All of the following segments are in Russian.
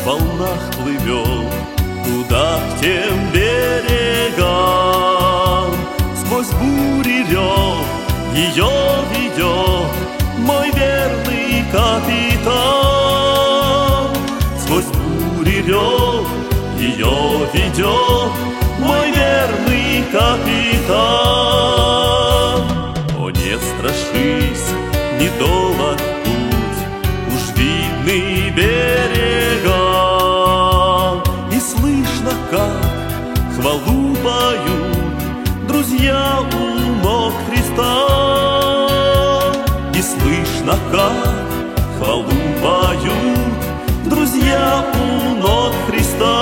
волнах плывет туда, к тем берегам. Сквозь бури рев ее ведет мой верный капитан. Сквозь бури рев ее ведет мой верный капитан. О, не страшись, недолг путь, уж видны берега, и слышно, как хвалу поют друзья у ног Христа. И слышно, как хвалу поют друзья у ног Христа.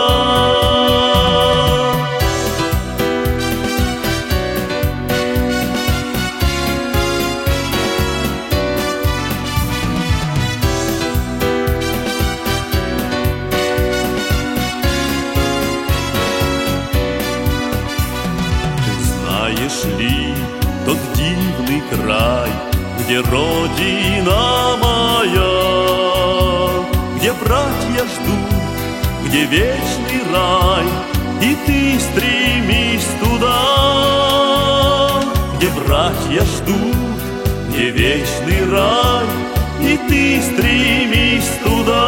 Знаешь ли тот дивный край, где родина моя, где братья ждут, где вечный рай, и ты стремишься туда? Где братья ждут, где вечный рай, и ты стремишься туда?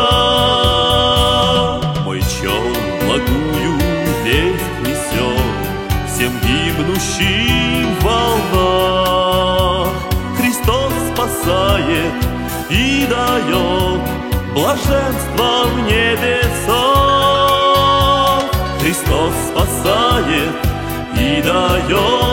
Мой челн благую весть несет всем гибнущим в волнах. Христос спасает и дает блаженство в небесах. Христос спасает и дает